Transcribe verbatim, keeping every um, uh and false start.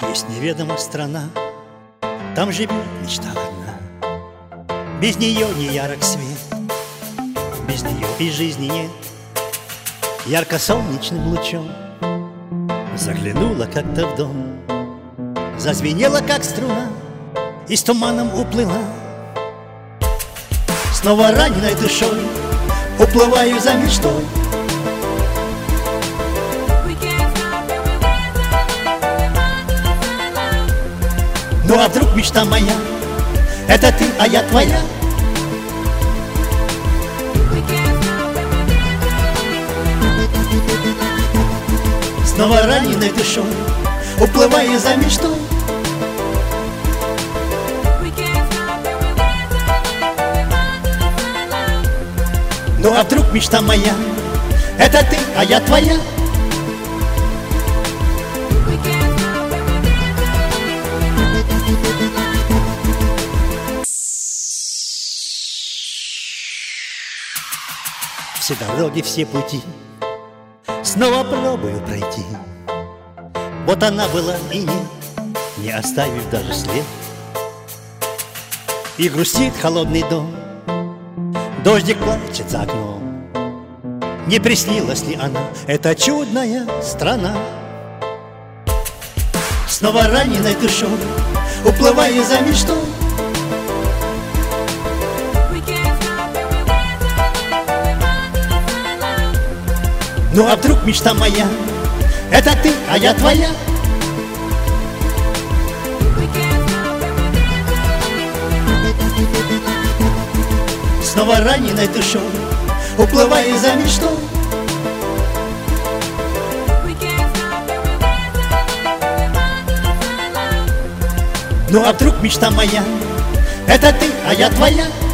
Есть неведомая страна, там живет мечта одна. Без нее не ярок свет, без нее и жизни нет. Ярко-солнечным лучом заглянула как-то в дом, зазвенела, как струна, и с туманом уплыла. Снова раненой душой уплываю за мечтой. Ну а вдруг мечта моя — это ты, а я твоя? Снова раненой душой уплываю за мечтой. Ну а вдруг мечта моя — это ты, а я твоя? Все дороги, все пути снова пробую пройти. Вот она была и нет, не оставив даже след. И грустит холодный дом, дождик плачет за окном. Не приснилась ли она, эта чудная страна? Снова раненой душой уплывая за мечтой. Ну а вдруг мечта моя — это ты, а я твоя? Снова раненой душой уплывая за мечтой. Ну а вдруг мечта моя — это ты, а я твоя?